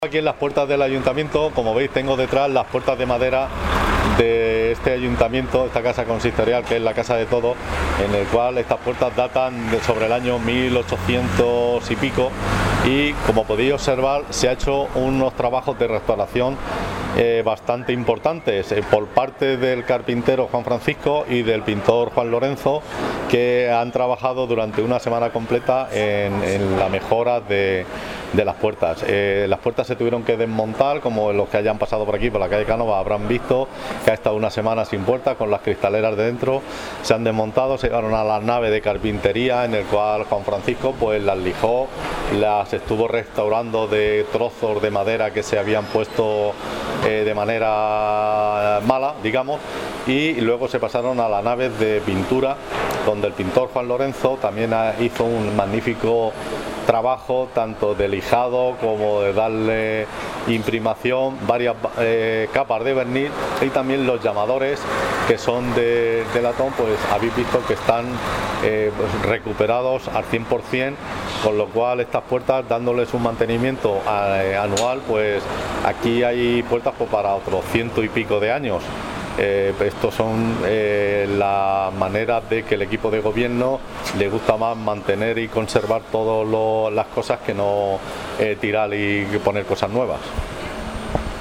Aquí en las puertas del ayuntamiento, como veis tengo detrás las puertas de madera de este ayuntamiento, esta casa consistorial que es la Casa de Todos, en el cual estas puertas datan de sobre el año 1800 y pico, y como podéis observar se ha hecho unos trabajos de restauración bastante importantes por parte del carpintero Juan Francisco y del pintor Juan Lorenzo, que han trabajado durante una semana completa en la mejora de las puertas. Las puertas se tuvieron que desmontar, como los que hayan pasado por aquí, por la calle Cánova, habrán visto que ha estado una semana sin puertas, con las cristaleras de dentro. Se han desmontado, se llevaron a la nave de carpintería, en el cual Juan Francisco pues las lijó, las estuvo restaurando de trozos de madera que se habían puesto de manera mala, digamos, y luego se pasaron a la nave de pintura, donde el pintor Juan Lorenzo también hizo un magnífico trabajo tanto de lijado como de darle imprimación, varias capas de verniz, y también los llamadores, que son de latón, pues habéis visto que están pues recuperados al 100%, con lo cual estas puertas, dándoles un mantenimiento anual, pues aquí hay puertas pues para otros 100 y pico de años. Estos son las maneras de que el equipo de gobierno le gusta más mantener y conservar todas las cosas que no tirar y poner cosas nuevas.